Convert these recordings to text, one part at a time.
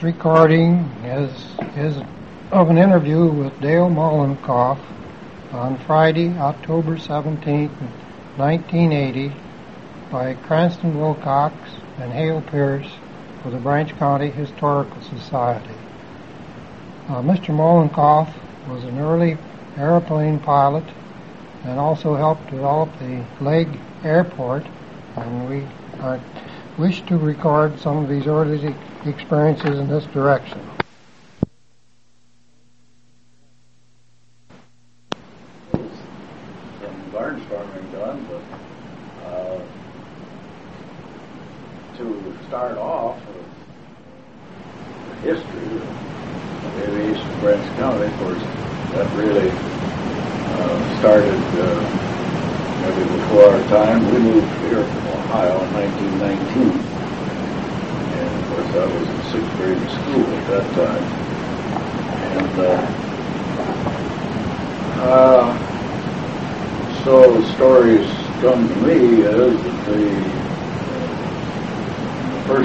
This recording is of an interview with Dale Mollenkopf on Friday, October 17, 1980, by Cranston Wilcox and Hale Pierce for the Branch County Historical Society. Mr. Mollenkopf was an early airplane pilot and also helped develop the Legg Airport, and we wish to record some of these early experiences in this direction. Some barnstorming done, but to start off with the history of aviation in Branch County, of course, that really started maybe before our time. We moved here from Ohio in 1919. And of course, I was in sixth grade school at that time. And so the stories come to me is that the first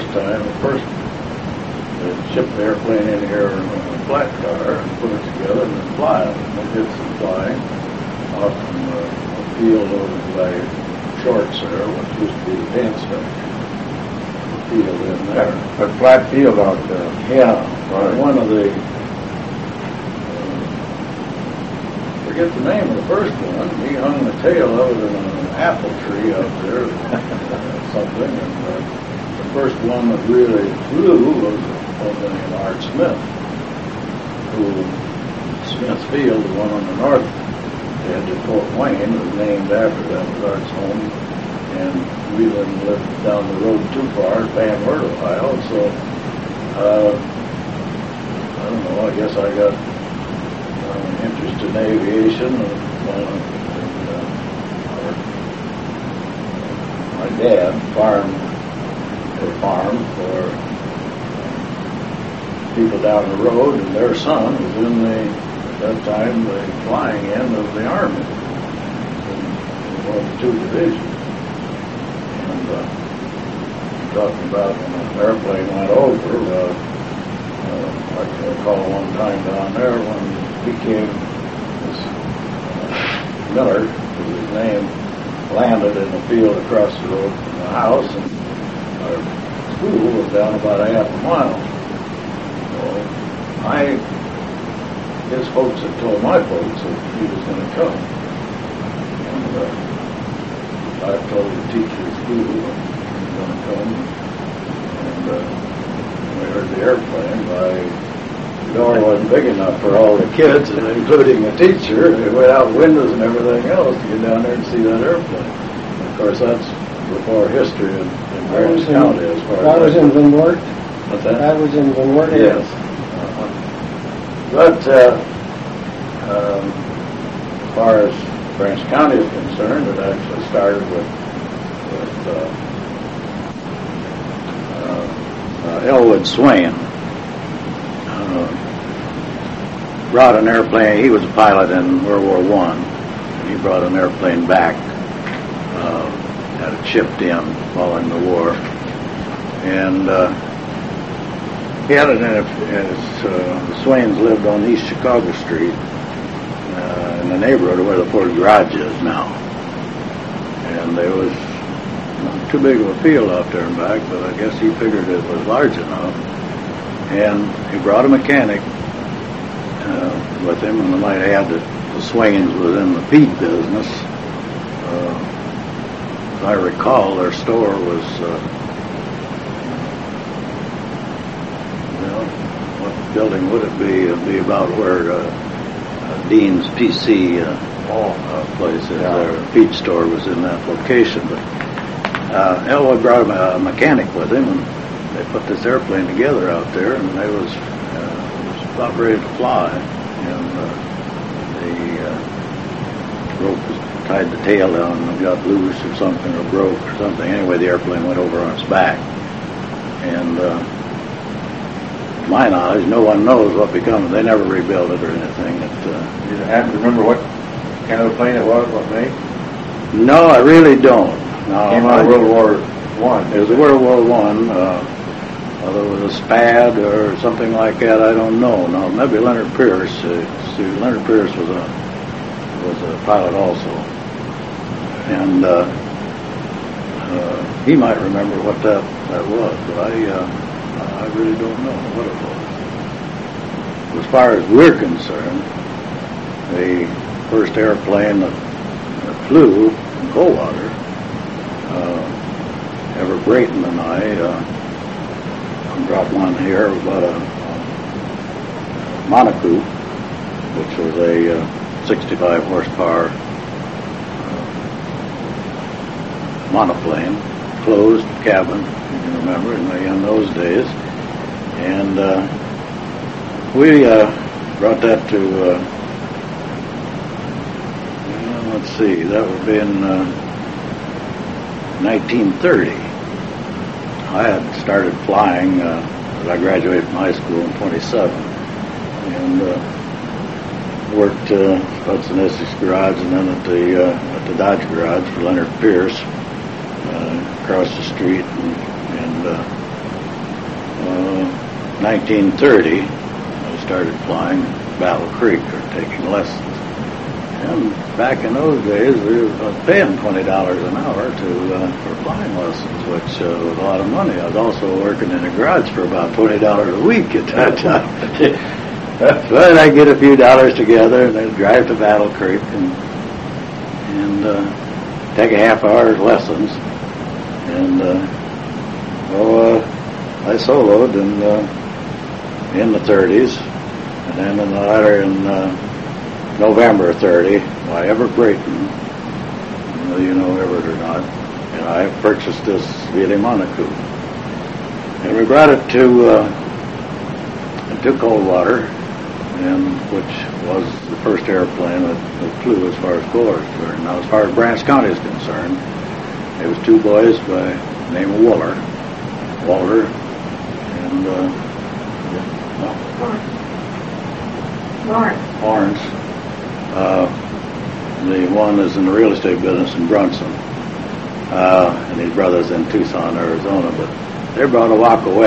they shipped the airplane in here in a flat car and put it together and then fly it. And they did some flying off from a field over by Shorts there, which used to be the dance factory. Field in there. A flat field out there. Yeah. Right. One of the, forget the name of the first one, he hung the tail of it in an apple tree out there, something, and the first one that really flew was named Art Smith, who, Smith's Field, the one on the north edge of Fort Wayne, was named after that, was Art's home. And we didn't live down the road too far, Van Wert, Ohio, so I don't know, I guess I got interest in aviation. My dad farmed for people down the road, and their son was in at that time, the flying end of the Army in one of the two divisions. Talking about when an airplane went over, I can recall one time down there when he came, this Miller, was his name, landed in the field across the road from the house, and our school was down about a half a mile. So his folks had told my folks that he was going to come. And I told the teacher at school that he was going to come. And we heard the airplane. The door wasn't big enough for all the kids, and including the teacher, without windows and everything else, to get down there and see that airplane. And of course, that's before history in Branch County as far as that was in Van Wert? What's that? That was in Van Wert? Yes. But as far as Branch County is concerned, it actually started with Elwood Swain. Brought an airplane. He was a pilot in World War I. He brought an airplane back, had it shipped in following the war, and he had it in the Swains lived on East Chicago Street, in the neighborhood where the Ford Garage is now. And there was not too big of a field out there and back, but I guess he figured it was large enough. And he brought a mechanic with him, and I might add that the Swains was in the feed business. As I recall, their store was, what building would it be? It would be about where Dean's PC place is. Their feed store was in that location. But Elwood brought a mechanic with him, and they put this airplane together out there, and it was about ready to fly. And the rope was tied the tail down and got loose or something, or broke or something. Anyway, the airplane went over on its back. And to my knowledge, no one knows what became of it. They never rebuilt it or anything. You happen to remember what kind of a plane it was, what make? No, I really don't. No, came out of World War I. It was World War I. whether it was a SPAD or something like that, I don't know. Now maybe Leonard Pierce. Leonard Pierce was a pilot also, and he might remember what that was, but I really don't know what it was. As far as we're concerned, the first airplane that flew in Coldwater, Everett Brayton and I brought one here about a Monocoop, which was a 65 horsepower monoplane, closed cabin, you can remember, in those days. And we brought that to, let's see, that would be in 1930. I had started flying as I graduated from high school in 27, and worked Hudson Essex Garage and then at the Dodge Garage for Leonard Pierce across the street. And 1930, I started flying Battle Creek or taking lessons. And back in those days, we were paying $20 an hour for flying lessons, which was a lot of money. I was also working in a garage for about $20 a week at that time. But I'd get a few dollars together and then drive to Battle Creek and take a half-hour lessons. And I soloed in the 30s, and then in the latter in November 30 by Everett Brayton. You know Everett or not. And I purchased this Viele Monocoop. And we brought it to Coldwater, which was the first airplane that flew as far as Coldwater is concerned. Now, as far as Branch County is concerned, there was two boys by the name of Walter, and Lawrence. The one is in the real estate business in Brunson, and his brother's in Tucson, Arizona. But they brought a Waco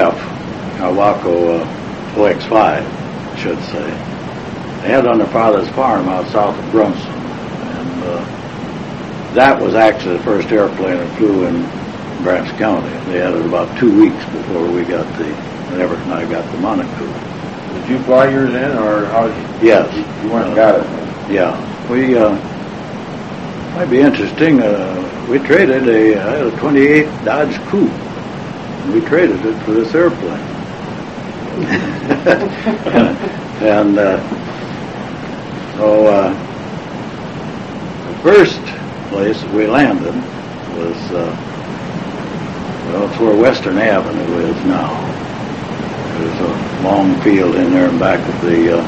OX5, I should say. They had it on their father's farm out south of Brunson, and that was actually the first airplane that flew in Branch County. They had it about 2 weeks before Everett and I got the Monocoop. Did you fly yours in, or how did you? Yes. You went and got it? Yeah. We, might be interesting, we traded I had a 28 Dodge Coupe. And we traded it for this airplane. And the first place that we landed was, it's where Western Avenue is now. There's a long field in there in back of the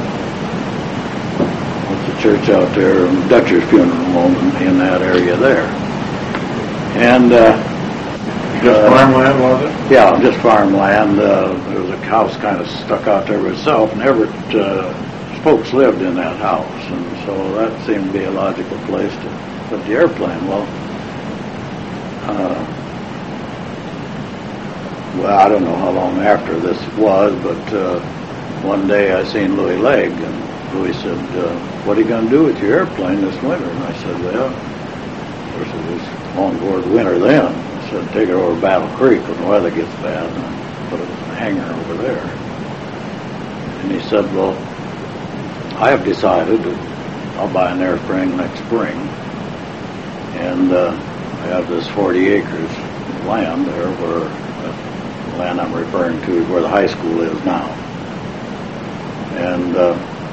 church out there, Dutcher's Funeral Home, in that area there. And just farmland, was it? Yeah, just farmland. There was a house kind of stuck out there by itself, and Everett folks lived in that house, and so that seemed to be a logical place to put the airplane. Well, I don't know how long after this was, but one day I seen Louis Legg, and Louis said, "What are you going to do with your airplane this winter?" And I said, "Well, of course it was on board winter then." I said, "Take it over Battle Creek when the weather gets bad and put it in the hangar over there." And he said, "Well, I have decided that I'll buy an airframe next spring, and I have this 40 acres of land there where the land I'm referring to is where the high school is now. And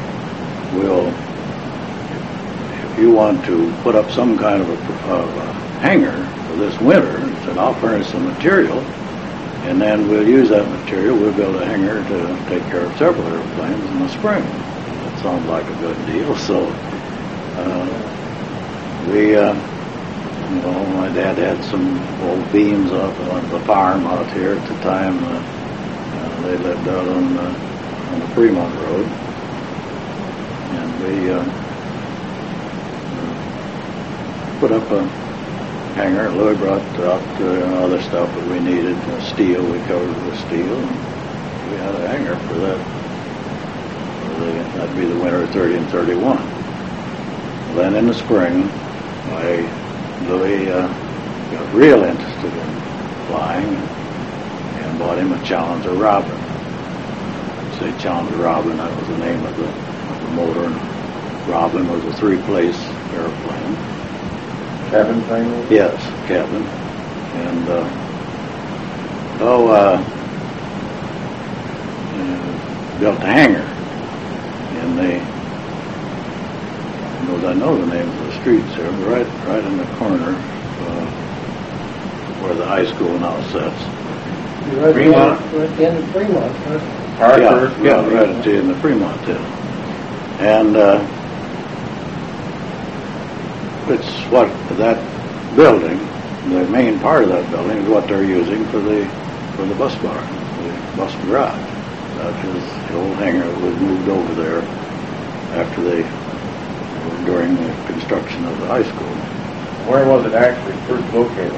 if you want to put up some kind of a hangar for this winter," he said, "I'll furnish some material, and then we'll use that material. We'll build a hangar to take care of several airplanes in the spring." That sounds like a good deal. So my dad had some old beams off on the farm out here at the time. They lived out on the Fremont Road. And we put up a hangar. Louis brought out other stuff that we needed. Steel, we covered with steel. And we had a hangar for that. That'd be the winter of 30 and 31. Then in the spring, Louis got real interested in flying and bought him a Challenger Robin. Say Challenger Robin, that was the name of the motor. And Robin was a three-place airplane. Cabin thing? Yes, cabin. And built a hangar. And I know the names of the streets there, right in the corner where the high school now sits. Right Fremont? Right at the end of Fremont, huh? Parkhurst? Yeah, right at the end of Fremont too. And it's what that building, the main part of that building, is what they're using for the bus barn, the bus garage. That is the old hangar that was moved over there after during the construction of the high school. Where was it actually first located?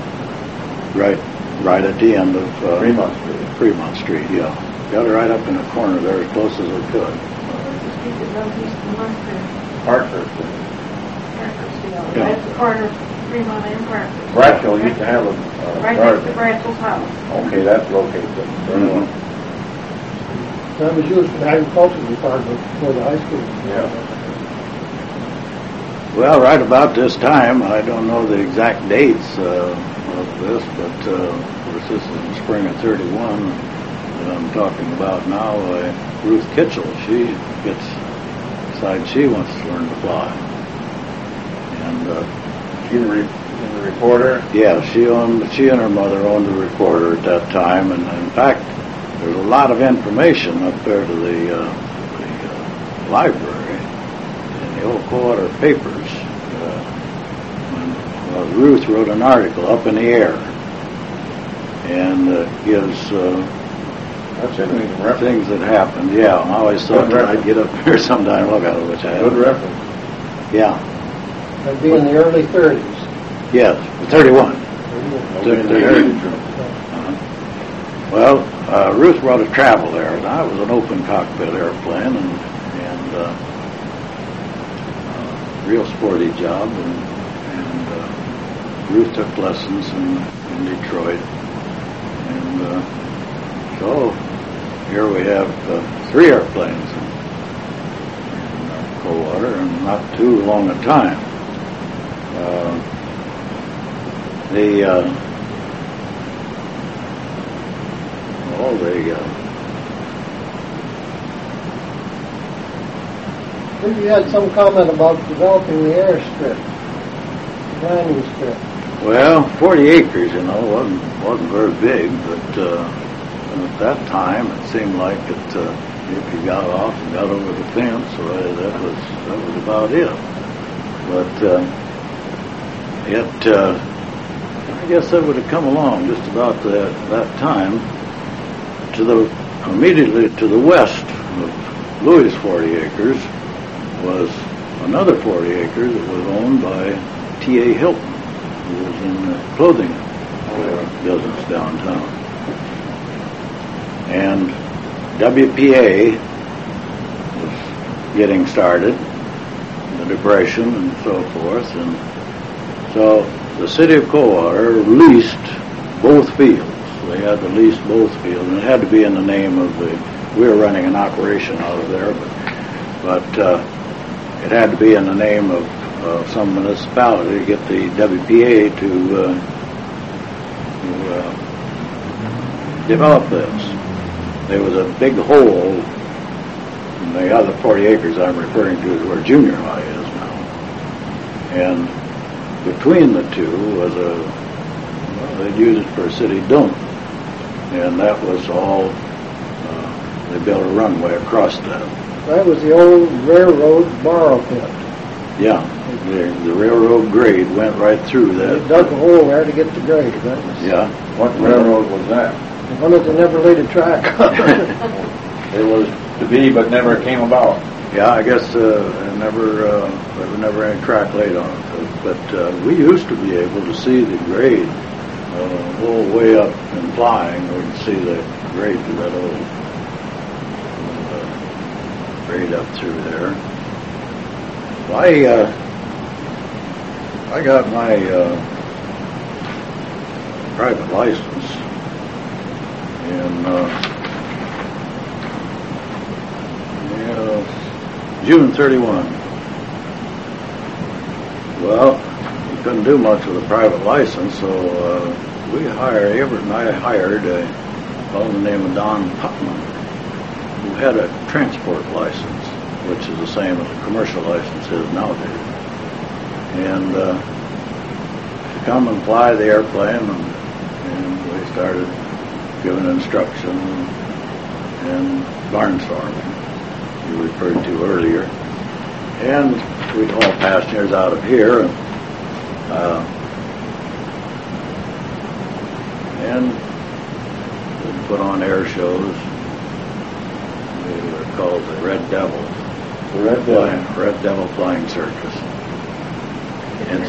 Right at the end of Fremont Street. Fremont Street, yeah. Got it right up in the corner there, as close as we could. Parkhurst. Yeah. That's the corner of Fremont and Parkhurst. Bratchell used to have a Right next to garden. Bratchell's house. Okay, that's located there. Mhm. That was used for the agricultural department for the high school. Yeah. Well, right about this time, I don't know the exact dates of this, but of course this is in spring of 31 that I'm talking about now. Ruth Kitchell, she decides she wants to learn to fly. And She the reporter? yeah, she and her mother owned a recorder at that time, and in fact, there's a lot of information up there to the library in the old Coldwater papers. Ruth wrote an article, Up in the Air, and gives That's interesting reference. things that happened. Yeah, I always thought that I'd get up here sometime and look at it, which I Good haven't. reference. Yeah, That'd be in the early 30s. yes, 31. Over in the Heritage Room. Well, Ruth brought a travel air, and I was an open cockpit airplane, and real sporty job, and Ruth took lessons in Detroit, and so here we have 3 airplanes in Coldwater, and not too long a time. I think you had some comment about developing the airstrip, landing strip. Well, 40 acres, wasn't very big, but at that time it seemed like that if you got off and got over the fence, that was about it. But I guess that would have come along just about that time. Immediately to the west of Louis' 40 acres was another 40 acres that was owned by T.A. Hilton, who was in the clothing business downtown. And WPA was getting started, the Depression and so forth, and so the city of Coldwater leased both fields. They had to lease both fields, and it had to be in the name of we were running an operation out of there, but it had to be in the name of some municipality to get the WPA to develop this. There was a big hole in the other 40 acres I'm referring to is where junior high is now. And between the two was they'd use it for a city dome. And that was all, they built a runway across that. That was the old railroad borrow pit. Yeah, the railroad grade went right through They that. dug a hole there to get the grade. That was Yeah. What railroad was that? the one that they never laid a track on. It was to be, but never came about. Yeah, I guess there was never any track laid on it. But we used to be able to see the grade a little way up in flying. We could see the grade of that old grade up through there. Well, I got my private license in June 31. Well, we couldn't do much with a private license, so Everett and I hired a fellow by the name of Don Putman, who had a transport license, which is the same as a commercial license is nowadays. And to come and fly the airplane, and we started giving instruction and barnstorming, you referred to earlier. And we'd haul passengers out of here, and we'd put on air shows. They were called the Red Devil. The Red Devil. Red Devil Flying Circus. And,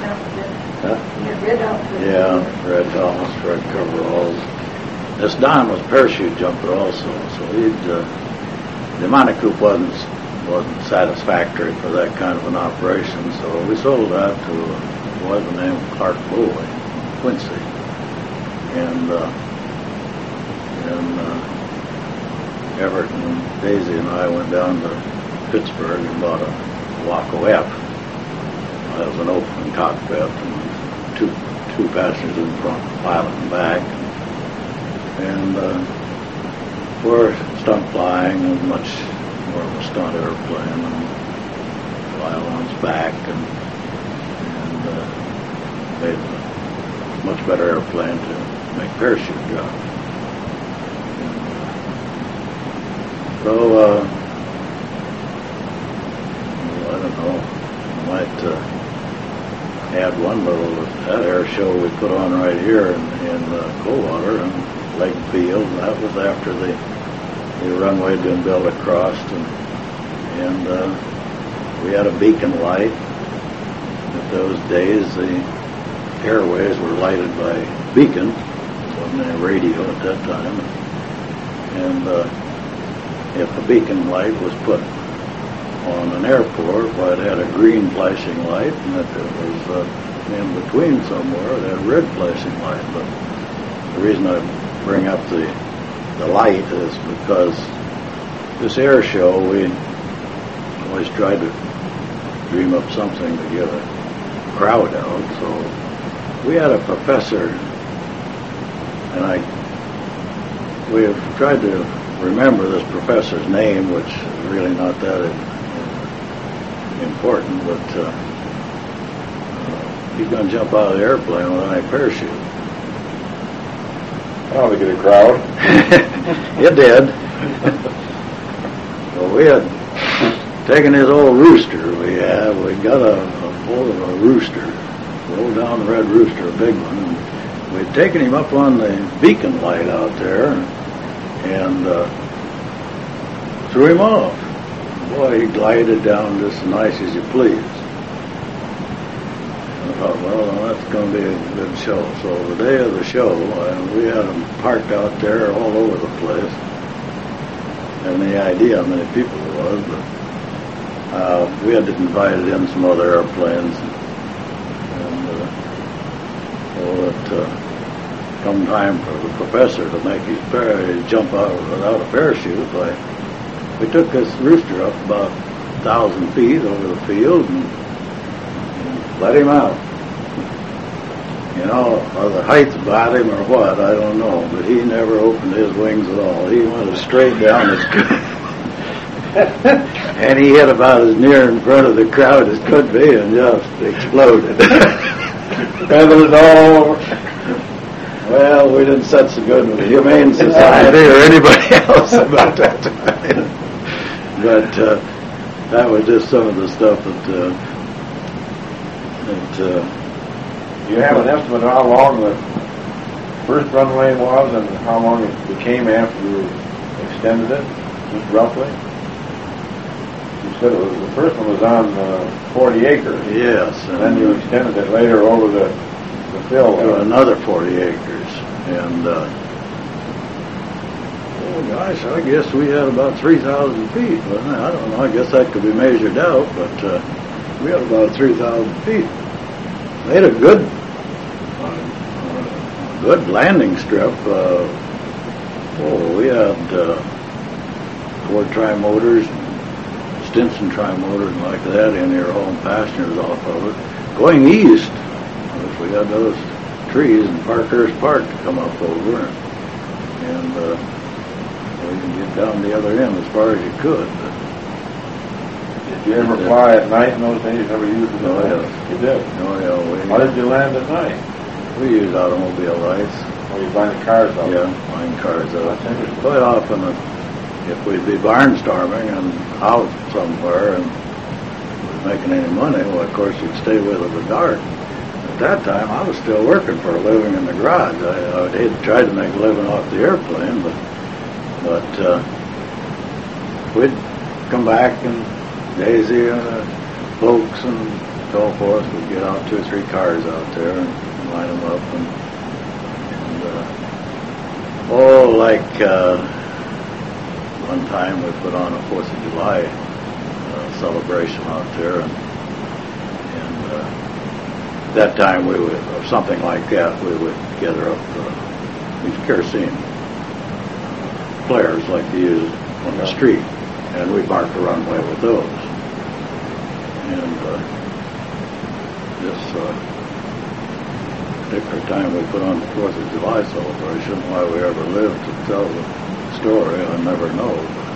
yeah, red helmets, red coveralls. This Don was parachute jumper also, so the Monocoop wasn't satisfactory for that kind of an operation, so we sold that to a boy by the name of Clark Bowley, Quincy. And Everett and Daisy and I went down to Pittsburgh and bought a Waco F. That was an open cockpit, and two passengers in front, pilot in back. And for stunt flying, it was much more of a stunt airplane, and fly on its back, and made a much better airplane to make parachute jumps. So, I don't know, I might add one little, that air show we put on right here in Coldwater and Lake Field. That was after the runway had been built across, and we had a beacon light. In those days, the airways were lighted by beacons. There wasn't any radio at that time. And if a beacon light was put on an airport, well, it had a green flashing light, and if it was in between somewhere, it had a red flashing light. But the reason I bring up the light is because this air show, we always tried to dream up something to get a crowd out. So we had a professor, and we've tried to remember this professor's name, which is really not that important, but he's going to jump out of the airplane with a parachute. Oh, to get a crowd. It did. Well, we had taken his old rooster we got a hold of a rooster, rolled down the red rooster, a big one, and we'd taken him up on the beacon light out there and threw him off. Boy, he glided down just as nice as you please. I thought, well, that's going to be a good show. So the day of the show, we had them parked out there all over the place. And the idea how many people there was, but we had invited in some other airplanes. And come time for the professor to make his jump out without a parachute, we took this rooster up about 1,000 feet over the field and let him out. You know, or the height about him or what, I don't know, but he never opened his wings at all. He went as straight down as could. And he hit about as near in front of the crowd as could be and just exploded. Feathers all over. Well, we didn't set so good with the Humane Society or anybody else about that time. But that was just some of the stuff that you have an estimate of how long the first runway was and how long it became after you extended it, just roughly? You said the first one was on 40 acres. Yes. And then you extended it later over the fill. Another 40 acres. And, oh gosh, I guess we had about 3,000 feet, wasn't it? I don't know, I guess that could be measured out, but we had about 3,000 feet. Made a good landing strip. We had Ford tri-motors, Stinson tri-motors and like that in here, hauling passengers off of it. Going east, we had those trees in Parkhurst Park to come up over, and you can get down the other end as far as you could. But did you ever fly at night in those days? You never used it? Oh, yes. You did? Oh, yeah. How did you land at night? We used automobile lights. Or you find the cars out? Yeah, flying cars out. That's interesting. Quite often, if we'd be barnstorming and out somewhere and was making any money, well, of course, you'd stay with it in the dark. At that time, I was still working for a living in the garage. I had tried to make a living off the airplane, but we'd come back and Daisy and folks and so forth would get out 2 or 3 cars out there and line them up and one time we put on a 4th of July celebration out there, and that time we would, or something like that, we would gather up these kerosene flares like they use on the street, and we'd mark the runway with those. And this particular time we put on the 4th of July celebration, why we ever lived to tell the story, I never know.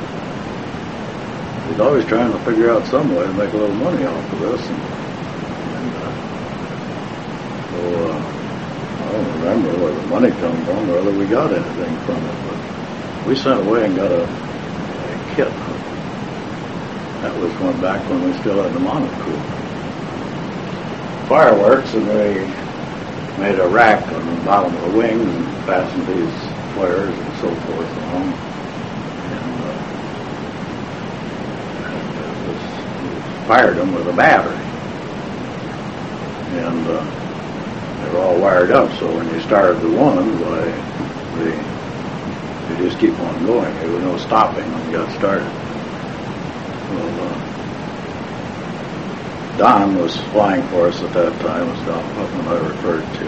He's always trying to figure out some way to make a little money off of this. I don't remember where the money come from or whether we got anything from it, but we sent away and got a kit. That was one back when we still had the monocoque. Fireworks, and they made a rack on the bottom of the wing and fastened these flares and so forth along. And fired them with a battery. And they were all wired up, so when you started the one, they just keep on going. There was no stopping when you got started. Well, Don was flying for us at that time, was Don Puffman I referred to,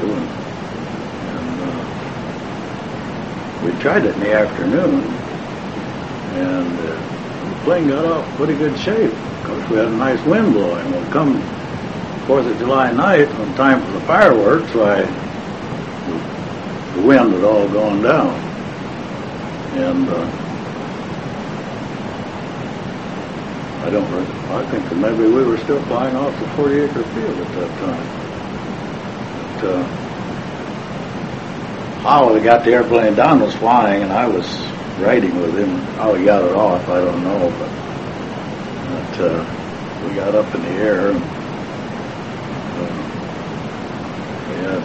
and we tried it in the afternoon, and the plane got off pretty good shape. Of course, we had a nice wind blowing. Well, come 4th of July night, on time for the fireworks, the wind had all gone down, and I think that maybe we were still flying off the 40-acre field at that time. But how we got the airplane down was flying, and I was riding with him. How we got it off, I don't know, but we got up in the air, and we had,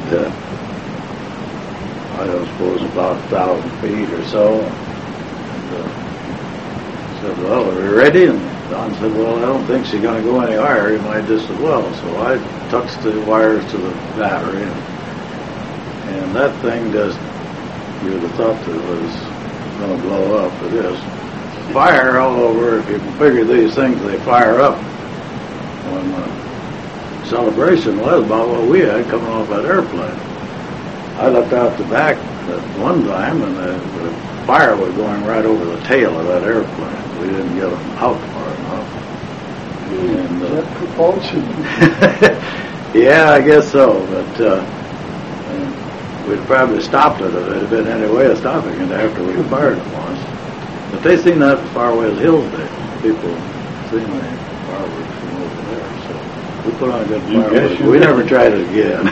I don't suppose, about 1,000 feet or so. And said, well, are we ready? And Don said, well, I don't think she's going to go any higher. You might just as well. So I tucked the wires to the battery, and that thing just, you would have thought that it was going to blow up. It is. Fire all over. If you can figure these things, they fire up. When the celebration was about what we had coming off that airplane. I looked out the back at one time, and the fire was going right over the tail of that airplane. We didn't get them out far enough. And, Jet propulsion. yeah, I guess so. But we'd probably stopped it if it had been any way of stopping it after we fired it once. But they seen that as far away as Hillsdale. People seen the fireworks from over there. So we put on a good fireworks. We never tried it again.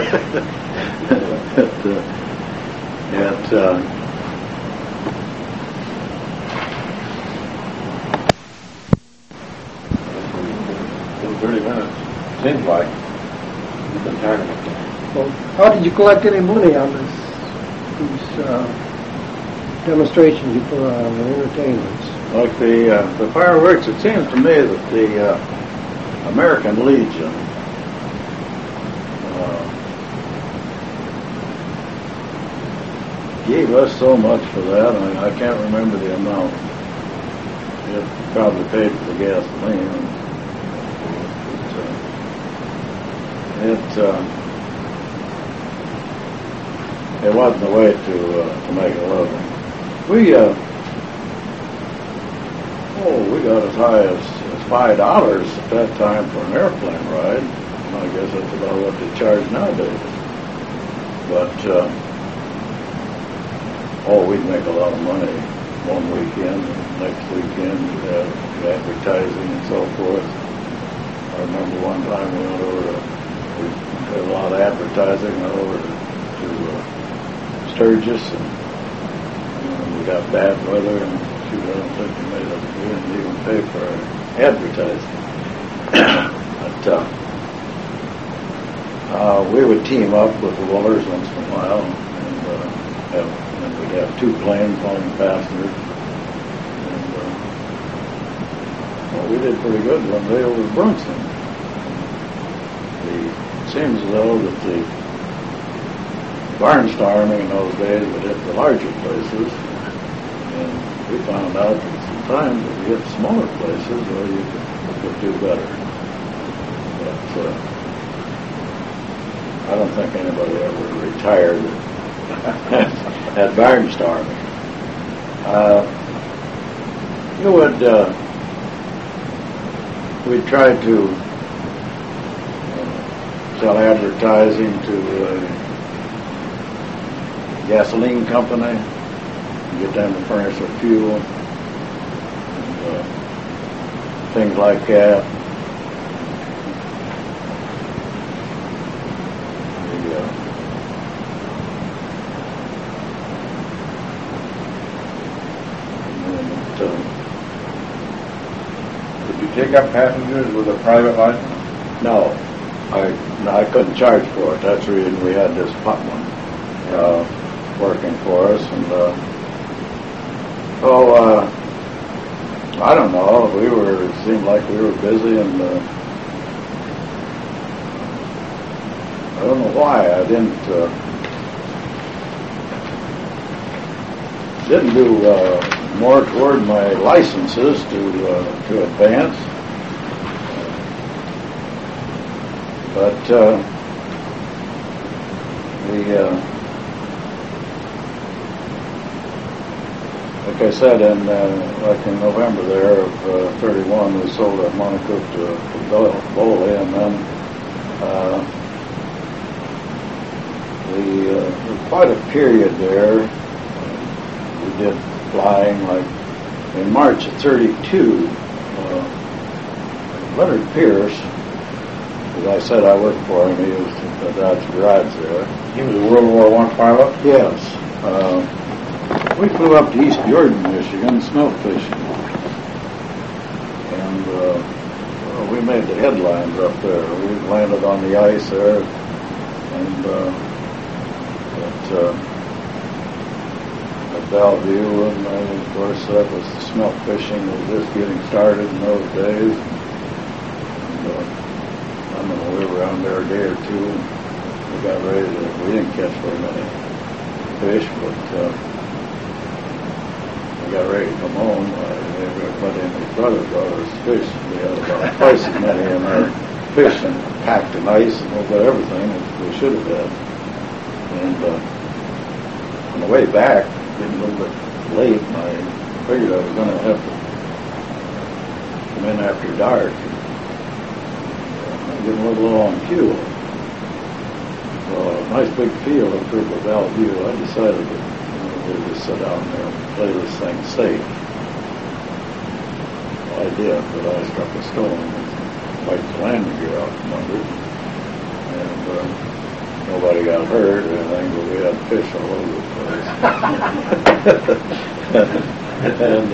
In 30 minutes, seems like you've been talking about that. Well, how did you collect any money on these demonstrations you put on, the entertainments? Like the fireworks, it seems to me that the American Legion gave us so much for that. I can't remember the amount. It probably paid for the gasoline. It wasn't the way to make a living. We got as high as $5 at that time for an airplane ride. I guess that's about what they charge nowadays. But we'd make a lot of money one weekend, and next weekend we'd have advertising and so forth. I remember one time we had a lot of advertising, went over to Sturgis, and we got bad weather, and I don't think we didn't even pay for our advertising. But we would team up with the Woolers once in a while, and we'd have two planes hauling passengers. And we did pretty good one day over at Brunson. It seems as though that the barnstorming in those days would hit the larger places, and we found out that sometimes if you hit smaller places, well, you could do better. But I don't think anybody ever retired at barnstorming. We'd try to sell advertising to gasoline company, get them to furnish our fuel, and things like that. Did you take up passengers with a private license? No, I couldn't charge for it. That's the reason we had this Putman working for us, and I don't know. It seemed like we were busy, and I don't know why I didn't do more toward my licenses to advance, but like I said, in November there of 31, we sold our Monaco to Boley, and then there was quite a period there. We did flying, like in March of 32, Leonard Pierce, as I said, I worked for him. He was at the Dodge garage there. He was a World War I pilot? Yes. We flew up to East Jordan, Michigan, snow fishing. And we made the headlines up there. We landed on the ice there. And at Bellevue, and of course that was the smelt fishing was just getting started in those days. And, I don't know, we were around there a day or two. We got ready to, we didn't catch very many fish, but we got ready to come home. Everybody and his brother brought us fish. We had about twice as many in our fish and packed in ice and got everything as we should have had. And on the way back, getting a little bit late, and I figured I was going to have to come in after dark. I'm getting a little low on fuel. So a nice big field up there at Bellevue. I decided that we'll just sit down there and play this thing safe. Well, I did, but I struck a stone and wiped the landing gear out from under it. And nobody got hurt or anything, but we had fish all over the place. And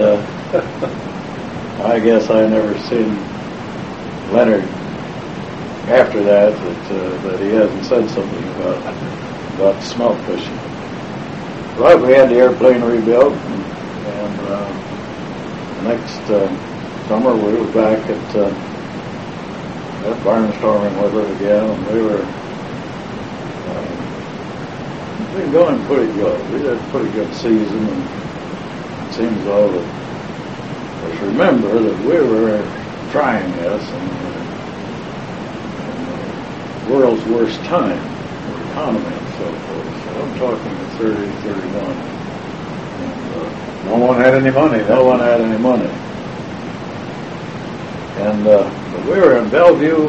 I guess I never seen Leonard after that he hasn't said something about smelt fishing. But we had the airplane rebuilt, and next summer we were back at barnstorming with it again, and we were been going pretty good. We had a pretty good season, and it seems though that let's remember that we were trying this in the world's worst time for economy and so forth. So I'm talking 30, 31. And, no one had any money. No one had any money. And but we were in Bellevue,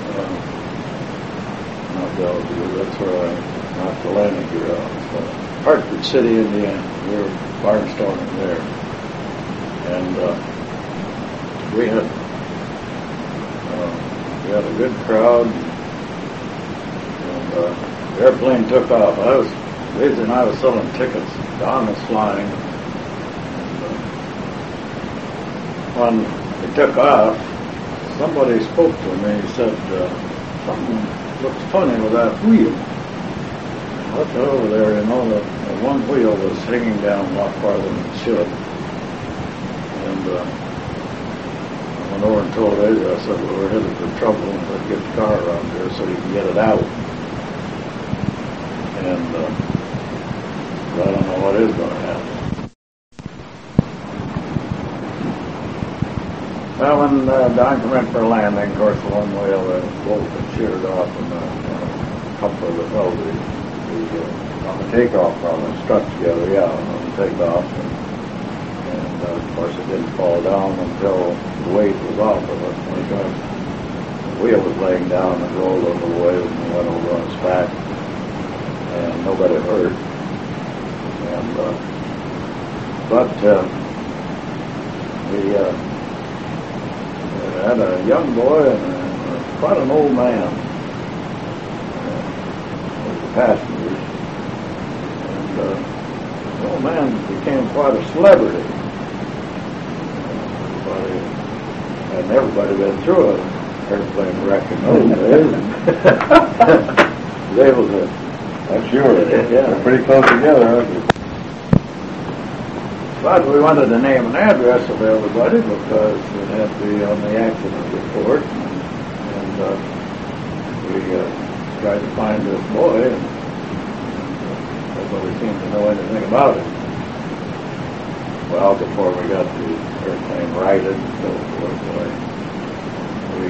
not Bellevue, that's where not the landing gear out. So Hartford City, Indiana. We were barnstorming there. And we had a good crowd. And the airplane took off. I was selling tickets. Don was flying. And when it took off, somebody spoke to me. He said, something looks funny with that wheel. I looked over there, the one wheel was hanging down a lot farther than it should. And I went over and told Adrian, I said, well, we're headed for trouble, and let's get the car around here so you can get it out. And I don't know what is going to happen. Well, when Don came in for a landing, of course, the one wheel bolt had sheared off, and a couple of the on the takeoff problem struck together, on the takeoff, and of course it didn't fall down until the weight was off of it. When the wheel was laying down, it rolled over the way and went over on its back, and nobody hurt. And but we had a young boy and quite an old man with the passengers. And the old man became quite a celebrity. Everybody been through an airplane wreck in those days. Was able to. That's yours. Yeah. They're pretty close together, aren't you? But we wanted to name an address of everybody because it had to be on the accident report. And we tried to find this boy, and nobody seemed to know anything about it. Well, before we got the airplane righted and so forth, we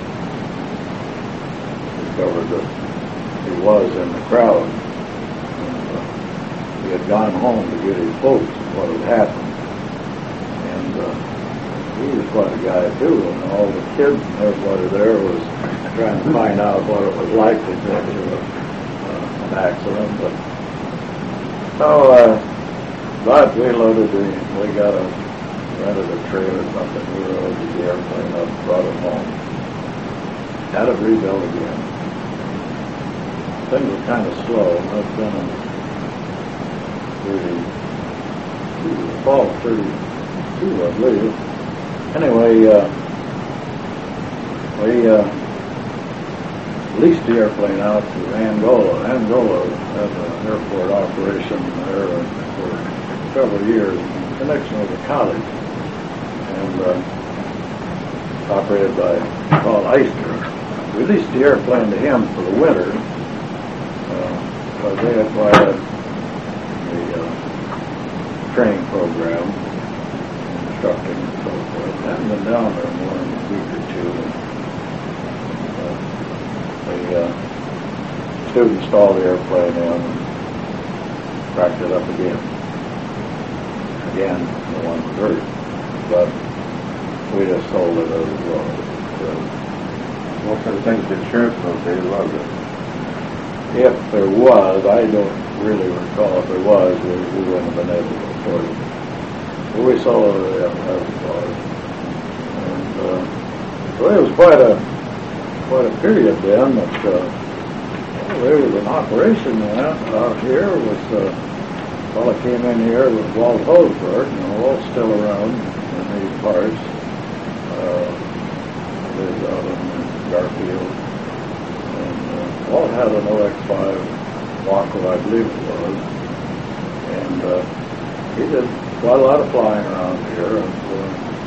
discovered that he was in the crowd. And, he had gone home to get his folks what had happened. And he was quite a guy, too, and all the kids and everybody there was trying to find out what it was like to go through an accident. But we loaded we rented a trailer or something, we loaded the airplane up, brought it home. Had it rebuilt again. Things were kind of slow, and that's been in fall of 32, I believe. Anyway, we leased the airplane out to Angola. Angola had an airport operation there for several years in connection with a college, and operated by Paul Eister. We leased the airplane to him for the winter because they had quite a training program, instructing and so forth. I haven't been down there more than a week or two. The student stalled the airplane in and cracked it up again. Again, no one was hurt, but we just sold it as it was. What sort of things did insurance those days, was it? If there was, I don't really recall if there was, we wouldn't have been able to afford it. But we sold it as it was. And so it was quite a period then that there was an operation out here with a fellow came in here with Walt Holzberg, Walt's still around in these parts. Lives out in Garfield. And Walt had an OX-5 Walker, I believe it was. And he did quite a lot of flying around here. And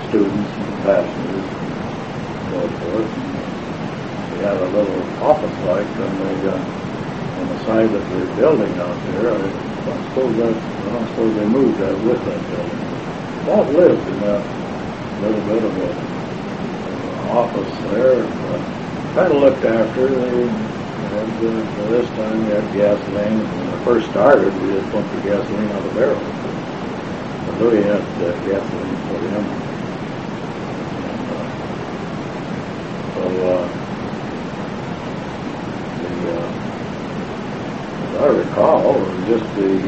students and passengers and so forth. We had a little office like on the side of the building out there. I suppose they moved that with that building. Bob lived in that little bit of an office there. Kind of looked after. They had, this time we had gasoline. When I first started, we just pumped the gasoline out of the barrel. But Louis had gasoline for him. As I recall, just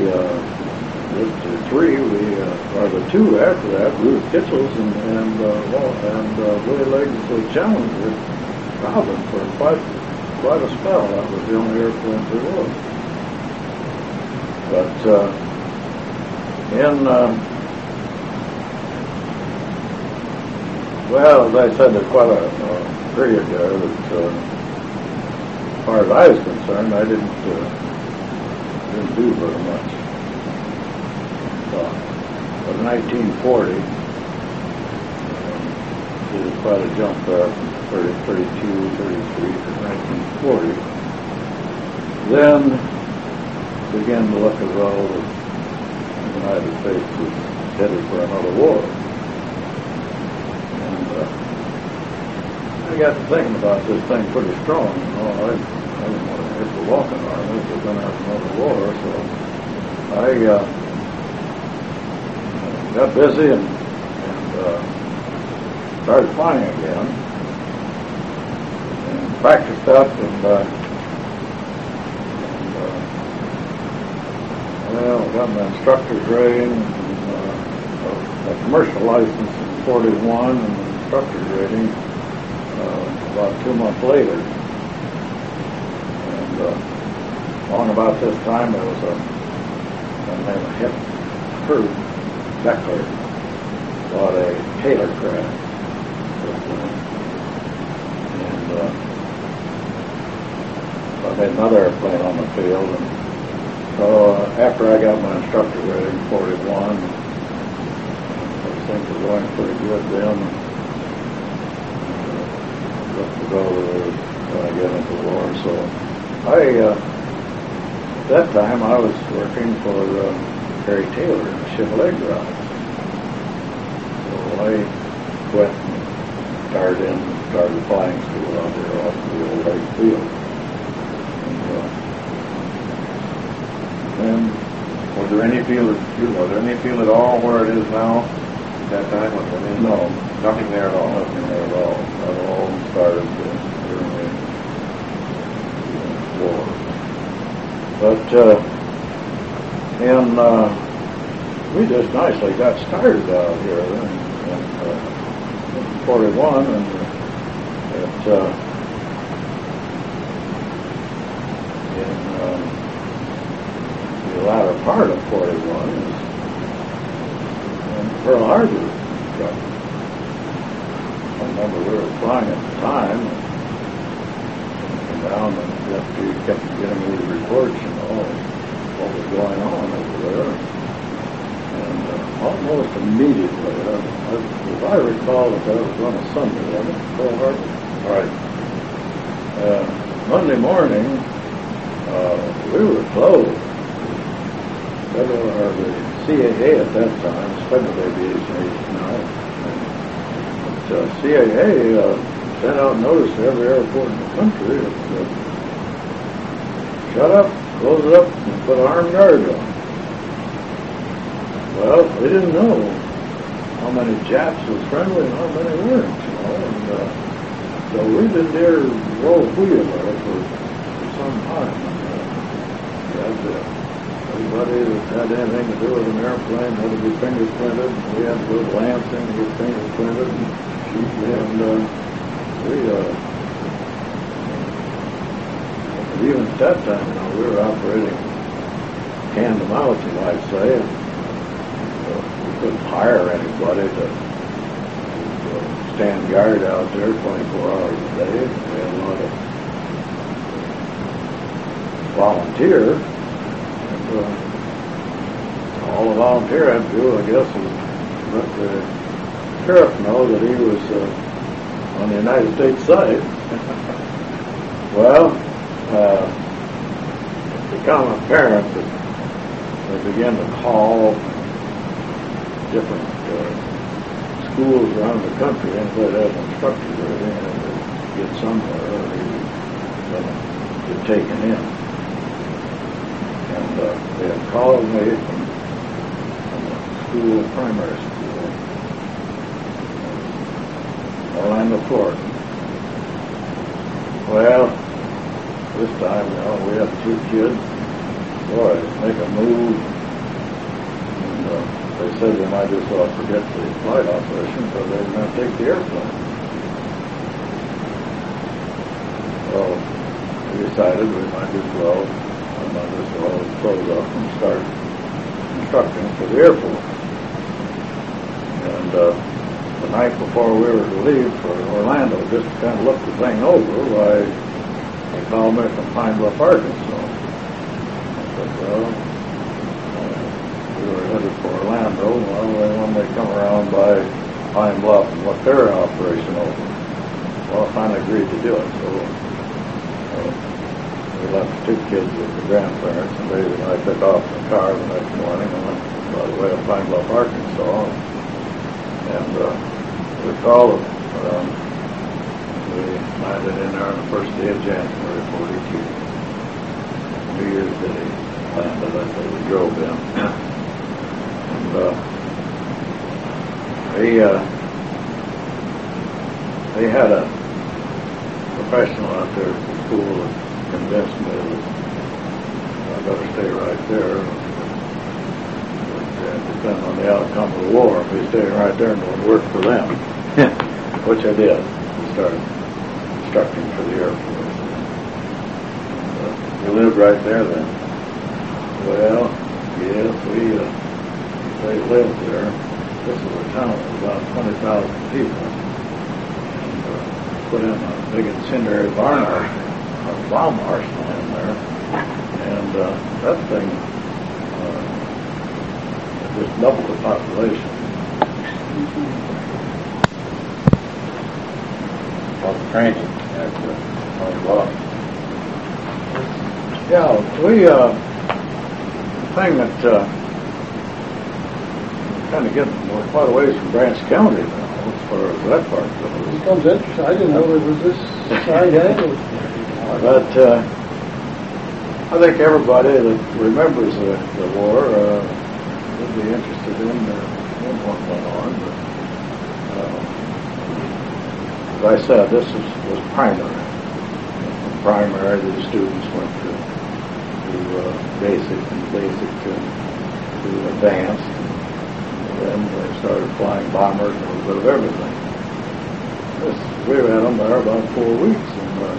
the three, or the two after that, Ruth Kitchels and Willie Legs Challenger, Robin for quite a spell. That was the only airplane there was. But well, as I said, there's quite a period there that, as far as I was concerned, I didn't do very much. But in 1940, did quite a jump there from 32, 33 to 1940. Then began to look as though the United States was headed for another war. I got to thinking about this thing pretty strong. I didn't want to hit the walking army if we're going to have another war, so I got busy and started flying again, and practiced up well, got my instructor's rating, and a commercial license in 41, and an instructor's rating about 2 months later. And along about this time, there was a hip Herb Beckler bought a Taylor craft, and I made another airplane on the field. And so after I got my instructor rating in 41, things were going pretty good then. To go when I get into the war. So at that time I was working for Harry Taylor in the Chevrolet garage. So I quit and started flying school out there off the old Lake Field. And was there any field at all where it is now at that time? Was there any? No. Nothing there at all? Nothing there at all. That all started during the war. But, we just nicely got started out here in 41, and in the latter part of 41 and Pearl Harbor struck. I remember we were flying at the time, and down and kept getting these reports, what was going on over there. And almost immediately, as I recall, that was on a Sunday, wasn't it? Pearl Harbor. Right. Monday morning, we were closed. The CAA at that time, Federal Aviation Agency now. CAA sent out notice to every airport in the country that shut up, close it up, and put armed guards on. Well, we didn't know how many Japs was friendly and how many weren't, and so we didn't dare roll wheel there for some time. Everybody that had anything to do with an airplane had to be fingerprinted, and we had to go to Lansing to get fingerprinted, and even at that time, we were operating hand to mouth, you might say. We couldn't hire anybody to stand guard out there 24 hours a day. We had a lot of volunteer. And all a volunteer had to do, I guess, was let the sheriff know that he was on the United States side. Well, it became apparent that they began to call different schools around the country, and they had instructors there, and to get somewhere, or he was get taken in. And they had called me from a school, primary school, Orlando, Florida. Well, this time, we had 2 kids. Boy, make a move. And they said they might as well forget the flight operation because they were going to take the airplane. So we decided we might as well close up and start instructing for the Air Force. And the night before we were to leave for Orlando, just to kind of look the thing over, they called me from Pine Bluff, Arkansas. I said, well, we were headed for Orlando. Well, when they come around by Pine Bluff and look their operation over. Well, I finally agreed to do it. So we left 2 kids with the grandparents, and David and I took off in the car the next morning and went by the way of Pine Bluff, Arkansas. And we called them. We landed in there on the first day of January, 42. New Year's Day landed. That's where we drove in. And they had a professional out there at the school that convinced me that I better stay right there. Depending on the outcome of the war, if we stayed right there and would work for them, which I did. We started instructing for the Air Force. We lived right there then. Well, yes, they lived there. This was a town of about 20,000 people. And put in a big incendiary barn or bomb arsenal in there. And that thing just doubled the population. All the training at Pine Bluff. Yeah, the thing that kind of we're quite a ways from Branch County now, as far as that part goes. It becomes interesting. I didn't know there was this side angle. But I think everybody that remembers the war would be interested in what went on. But as I said, this was primary. From primary, the students went to basic, and basic to advanced. And then they started flying bombers and a little bit of everything. We had them there about 4 weeks,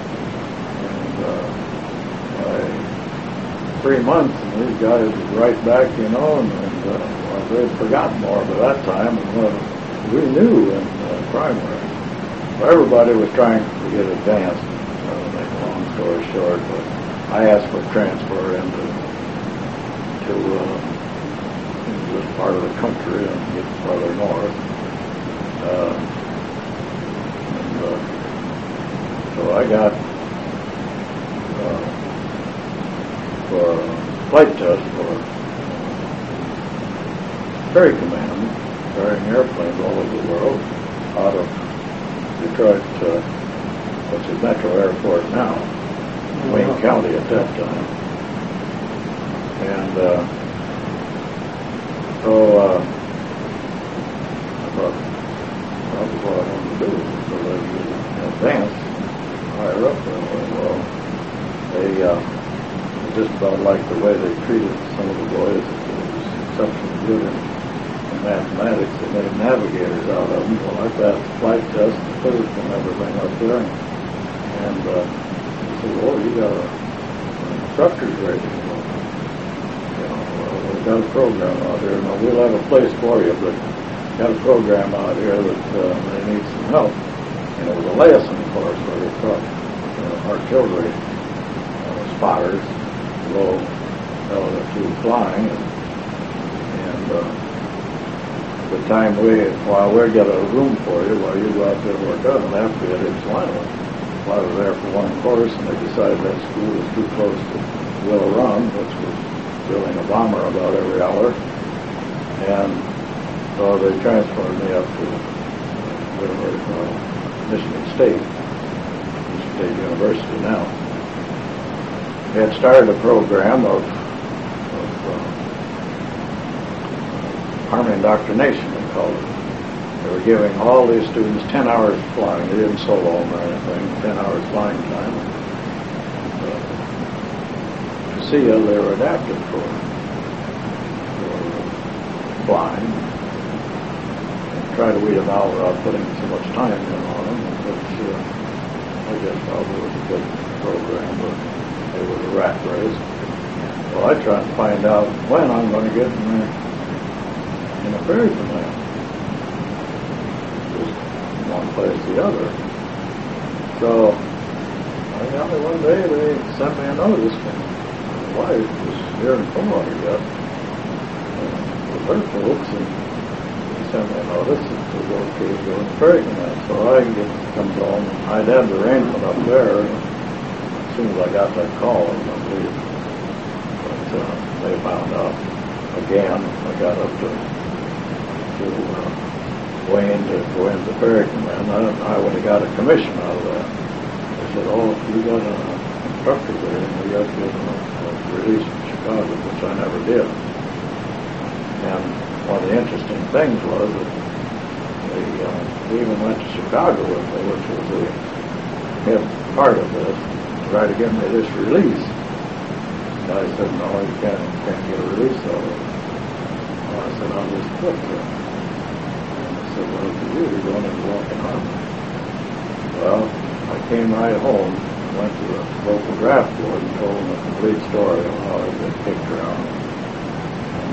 by 3 months, and these guys would write back, and they'd forgotten more by that time than what we knew in primary. So everybody was trying to get advanced. To make a long story short, but I asked for transfer into this part of the country and get farther north. So I got for a flight test for ferry command, carrying airplanes all over the world, out of Detroit, which is Metro Airport now, Wayne County at that time. And so I thought, well, that's what I wanted to do, so that you advance higher up there. Well, they just about like the way they treated some of the boys. It was exceptionally good in mathematics. They made navigators out of them. Well, I passed the flight test, the physics and everything up there. And he said, "Oh, you got an instructor's rating." Well, we've got a program out here. No, we'll have a place for you, but got a program out here that they need some help. And it was a lesson course where they taught artillery spotters, low altitude flying, and the time we'll get a room for you while you go out there and work out, and after we had Ypsilanti. Well, I was there for one course, and they decided that school was too close to Willow Run, which was building a bomber about every hour, and so they transferred me up to Michigan State University now. They had started a program of Army indoctrination, they called it. They were giving all these students 10 hours flying. They didn't solo them or anything, 10 hours flying time. To see how they were adapted for flying. And try to weed them out without putting too much time in on them, which I guess probably was a good program, but it was a rat race. Well, I tried to find out when I'm going to get in a ferry command. Just one place or the other. So, only one day they sent me a notice from my wife, who's here in Florida yet, with her folks, and they sent me a notice and said, okay, go in the ferry command. So I comes home, and I'd had the arrangement up there, and as soon as I got that call, I was going to leave. But they found out again. I got up to Wayne to go into the ferry command. I would have got a commission out of that. They said, oh, if you got an instructor there, you got to get a release from Chicago, which I never did. And one of the interesting things was that they even went to Chicago with me, which was the head part of this, to try to get me this release. And I said, no, you can't get a release of it. Well, I said, I'll just quit there. I said, well, for you, you're going into walking army. Well, I came right home, went to the local draft board and told them the complete story of how I got kicked around. And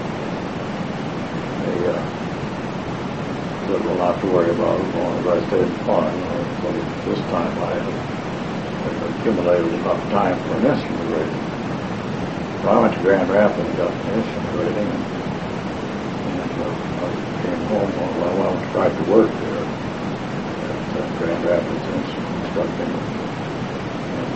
they said, well, not to worry about it as long as I stayed in flying. But this time I had accumulated enough time for an instrument rating. So I went to Grand Rapids and got an instrument rating. I came home, I went tried to work there at Grand Rapids Instructing. And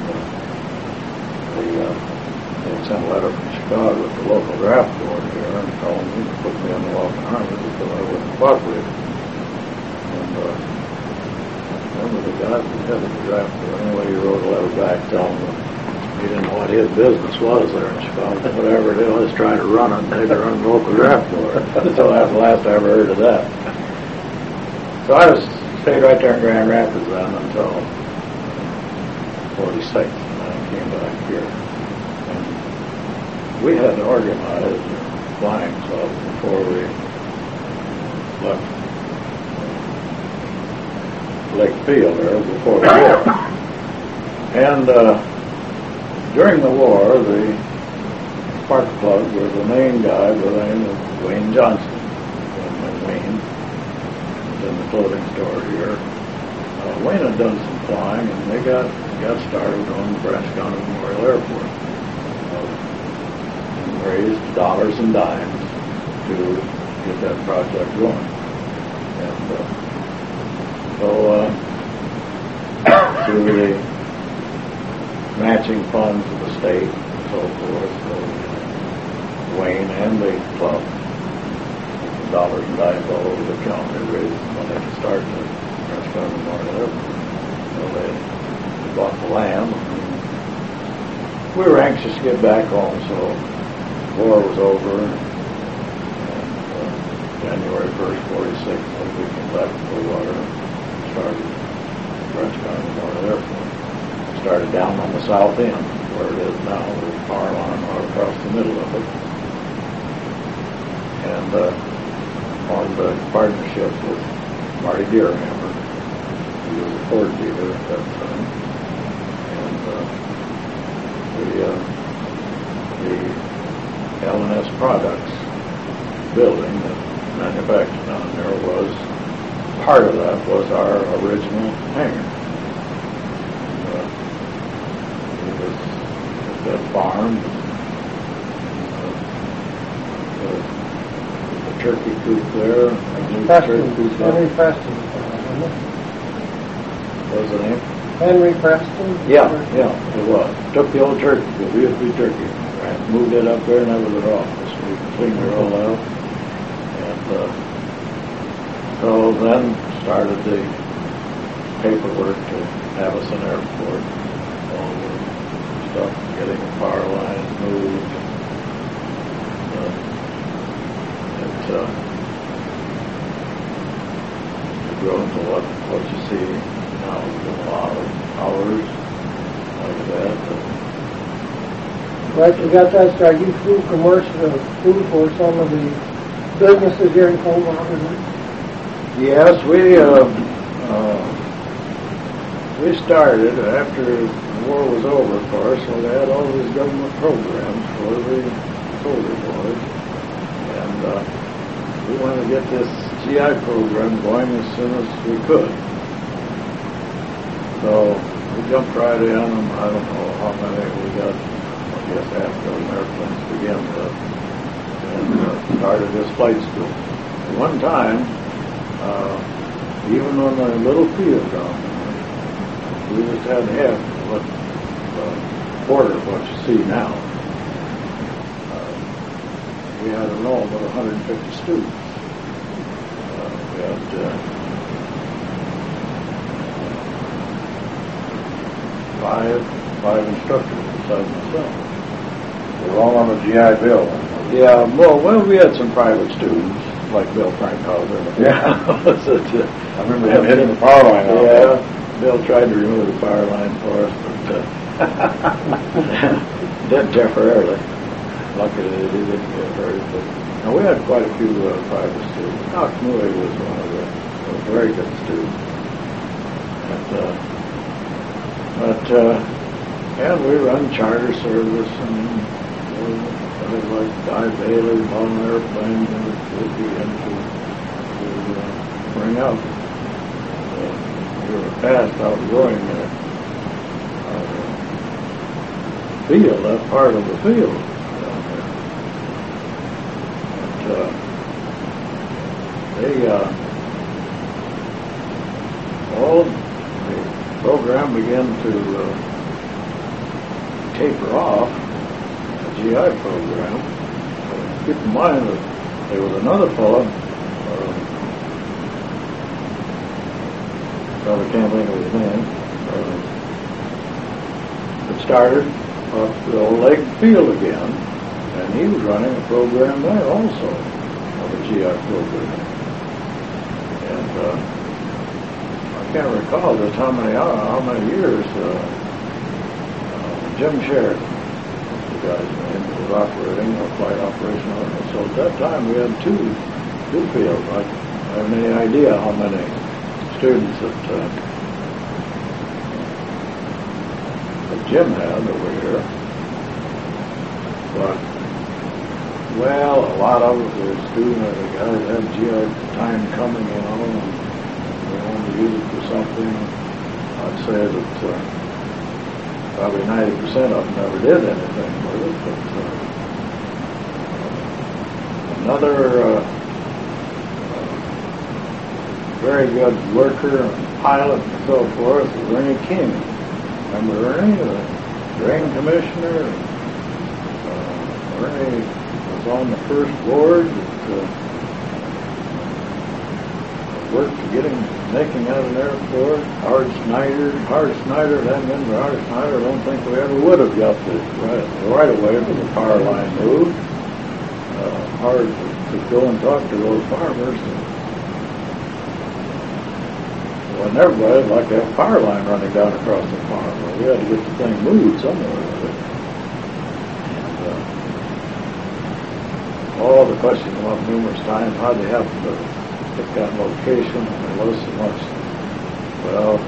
they sent a letter from Chicago to the local draft board here and told me to put me in the walking army because I wouldn't cooperate. And I remember the guy who head of the draft board, anyway, he wrote a letter back telling me he didn't know what his business was there in Chicago. Whatever it is, trying to run it, they could run the local draft board. So that's the last I ever heard of that. So I stayed right there in Grand Rapids then until 46, and then I came back here. And we had organized a flying club before we left Lake Field there, before the war. And during the war, the Spark Plug was the main guy by the name of Wayne Johnson. And Wayne was in the clothing store here. Wayne had done some flying, and they got started on Nebraska County Memorial Airport. And raised dollars and dimes to get that project going. And so through the matching funds of the state and so forth, so Wayne and the club, dollars and dimes all over the county, raised money to start the Nebraska County Memorial Airport. So they bought the land. We were anxious to get back home, so the war was over. And January 1st, 46, we came back to Coldwater and started Nebraska County Memorial Airport. Started down on the south end, where it is now, with a power line right across the middle of it. And formed a partnership with Marty Deerhammer, who was a Ford dealer at that time. And the L&S Products building that manufactured down there was, part of that was our original hangar. That farm, the turkey coop there. A new Preston, turkey coop. Henry Preston, wasn't it? What was the name? Henry Preston? Yeah, it was. Took the old turkey coop, USB turkey, right, moved it up there, and that was our office. We cleaned it all out. And so then started the paperwork to have us an airport. All the stuff, getting the power lines moved. It grown to what you see now, a lot of hours like that. Right, you got that started. You flew commercial food for some of the businesses here in Cold Water. Yes, we started after the war was over, of course, so they had all these government programs for the soldier boys. And we wanted to get this GI program going as soon as we could. So we jumped right in, and I don't know how many we got, I guess half a dozen airplanes to begin with, and started this flight school. At one time, even on the little field down there, we just had half what quarter of what you see now. We had a roll of 150 students. We had five instructors besides myself. They were all on the GI Bill. Yeah, well, we had some private students, like Bill Frankhauser. Yeah. I remember him hitting the power line out there. Yeah, Bill tried to remove the power line for us, but did temporarily. Luckily, he didn't get hurt. But no, we had quite a few private students. Doc Mui was one of a very good student. And we run charter service and others like Guy Bailey, on airplanes, and would be in to bring up. We were fast outgrowing our field, that part of the field down there. The program began to taper off, the GI program. Keep in mind that there was another fellow, I can't think of his name, that started up the old Lake Field again, and he was running a program there also, of a GI program. And I can't recall just how many years Jim Sheridan, the guy's name, was operating a flight operation on it. So at that time we had two fields. I don't have any idea how many students that Jim had over here. But, well, a lot of it was students, the guys had GI time coming, and they wanted to use it for something. I'd say that probably 90% of them never did anything with it, but another very good worker and pilot and so forth was Ernie King. Remember Ernie, the drain commissioner? Ernie was on the first board that worked to making out an airport. Howard Snyder, then remember Howard Snyder, I don't think we ever would have got the right away for the power line moved. Howard could go and talk to those farmers, and everybody would like to have a power line running down across the farm. Well, we had to get the thing moved somewhere with it. And the question came up numerous times, how they happen to pick that location, and there was so much. Well,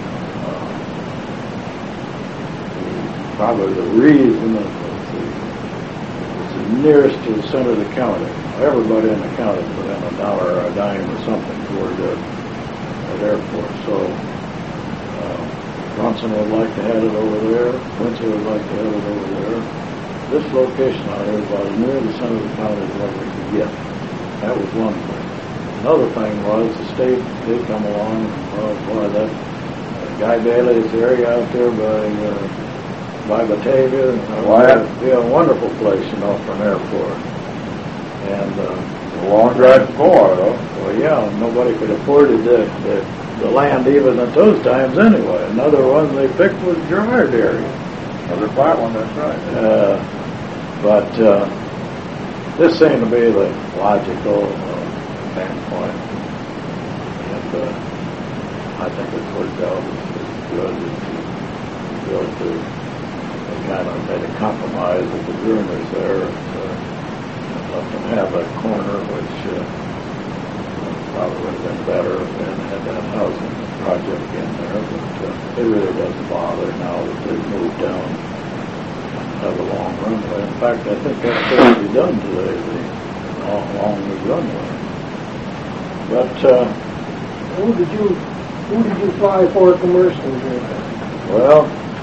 probably the reason that it was the nearest to the center of the county. Everybody in the county put in $1 or a dime or something toward that airport. So Bronson would like to have it over there. Windsor would like to have it over there. This location out here is about as near the center of the county as what we could get. That was one thing. Another thing was the state did come along. Boy, that Guy Bailey's area out there by Batavia. Be a wonderful place, for an airport. And A long drive to go, though. well, yeah, nobody could afford the land even at those times anyway. Another one they picked was Gerard area. Another flat one, that's right. But this seemed to be the logical standpoint. And I think it worked out as good as they kind of made a compromise with the Groomers there and let them have that corner, which probably would have been better if they had that housing project in there. But it really doesn't bother now that they've moved down and have a long runway. In fact, I think that's supposed to be done today, the long new runway. But Who did you fly for commercially here? well,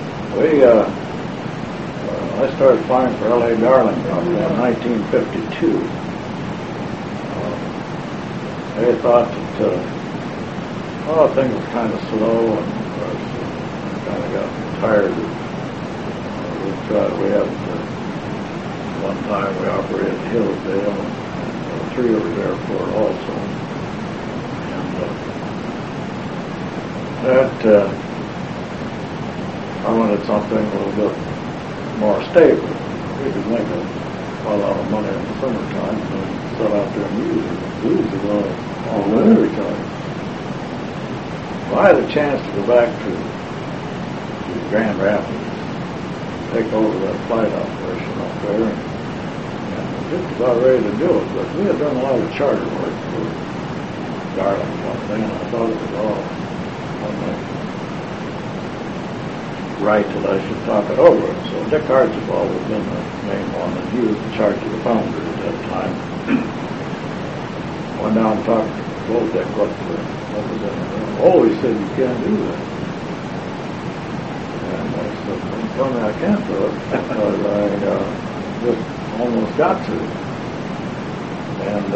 I started flying for L.A. Darling in 1952. They thought that, things were kind of slow, and kind of got tired of we had, one time we operated Hillsdale and Three Rivers Airport also. And I wanted something a little bit more stable. We could make a lot of money in the summertime and then sit out there and use it all winter time. Well, I had a chance to go back to Grand Rapids, take over that flight operation up there, and just about ready to do it. But we had done a lot of charter work for Darling Company, and I thought it was all on the right that I should talk it over. So Dick Archibald had been the main one, and he was in charge of the founder at that time. Went down and talked to Dick what was in it. Oh, he said, you can't do that. And I said, I'm telling you I can't do it, because I just almost got to. And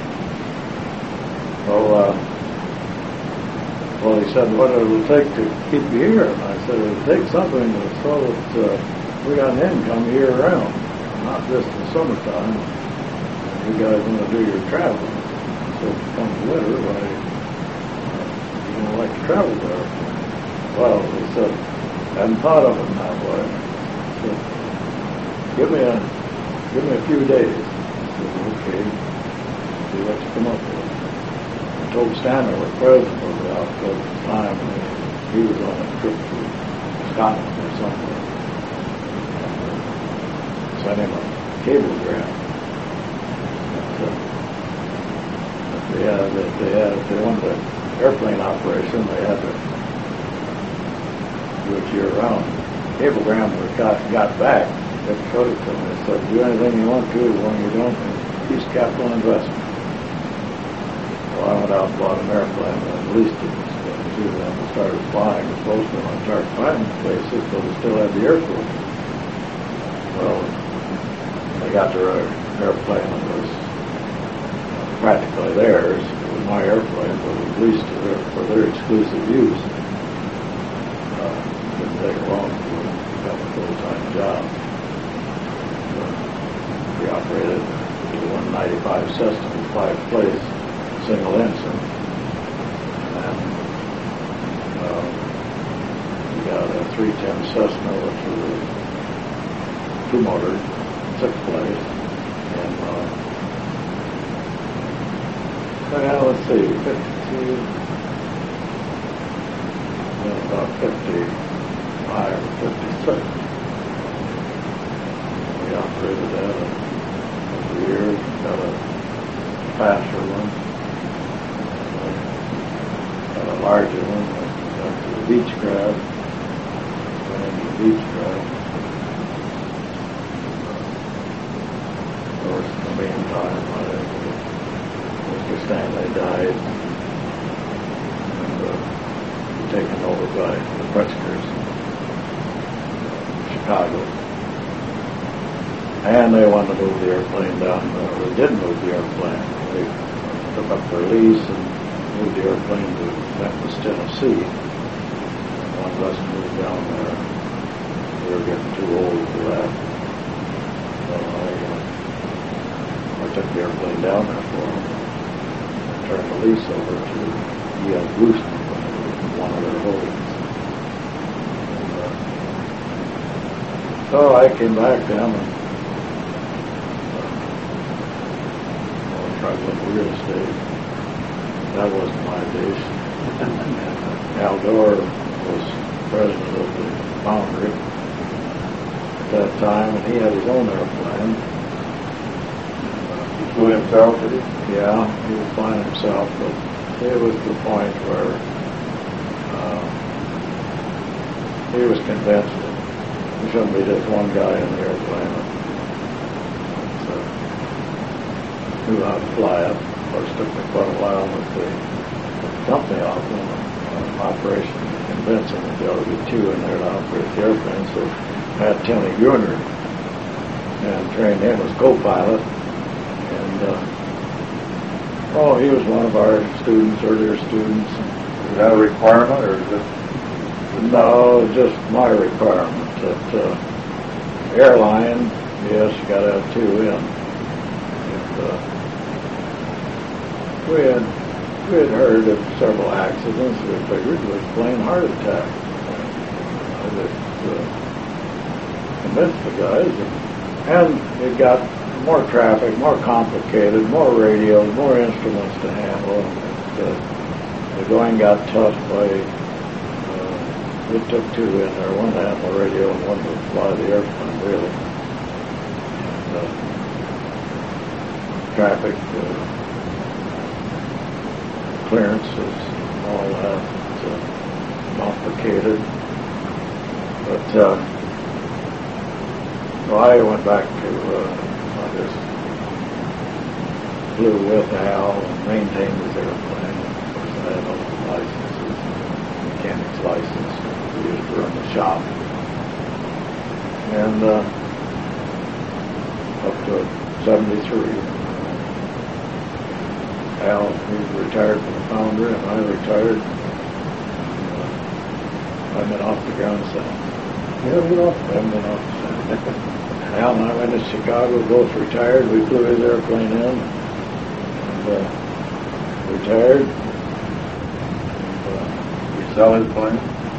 well, he said, what it will take to keep you here? And I said, it will take something so that we got an income year-round, not just in the summertime. You guys want to do your traveling. So if it comes winter, you don't like to travel there. Well, he said, I hadn't thought of it that way. He said, give me a few days. I said, okay, see what you come up with. I told Stanley, the president of the outfit at the time, and he was on a trip to Scotland or somewhere. Sent him a cablegram. If they wanted an airplane operation, they had to do it year-round. Cablegram got back. They showed it to me. They said, do anything you want to when you don't, and use capital investment. Well, I went out and bought an airplane and leased it and started flying. Most of them I started flying places, but we still had the airport. Well, they got their airplane and it was practically theirs. It was my airplane, but we leased it for their exclusive use. Didn't take long to have a full-time job. We operated the 195 Cessna with 5-place single ensign. And we got a 310 Cessna, which was a 2-motor, 6-place. And let's see, 52, about 55 or 56. We operated that for years. Got a faster one, got a larger one, got the Beechcraft, and the Beechcraft. Of course, in the meantime, Mr. Stanley died and taken over by the Pritzkers in Chicago. And they wanted to move the airplane down. They did move the airplane. they took up their lease and moved the airplane to Memphis, Tennessee. One of us moved down there. We were getting too old for that. So I took the airplane down there for them. Turned the lease over to E.L. Brewster, one of their holdings. So I came back down and tried to look at real estate. That wasn't my dish. Al Gore was president of the Foundry at that time, and he had his own airplane. He flew himself, did he? Yeah, he was flying himself, but it was the point where he was convinced that there shouldn't be just one guy in the airplane. So, knew how to fly it. Of course, it took me quite a while with the company on operation to convince him that there ought to be two in there to operate the airplane. So I had Tony Gruner and trained him as co-pilot. And he was one of our students, earlier students. Is that a requirement, or is it? No, just my requirement. That airline, yes, you got to have two in. We had heard of several accidents. We figured it was plain heart attack. I just convinced the guys, and it got more traffic, more complicated, more radios, more instruments to handle. The going got tough by. It took two in there, one to handle the radio and one to fly the airplane, really. And, traffic clearances, all that, complicated. But so I went back to, I just flew with Al and maintained his airplane. Of course, I had all the licenses, mechanic's license. We used to run the shop. And up to 73. Al, he retired from the Foundry, and I retired. I've been off the ground since. You haven't been off? I haven't been off since. Al and I went to Chicago, both retired. We flew his airplane in and retired. You sell his plane?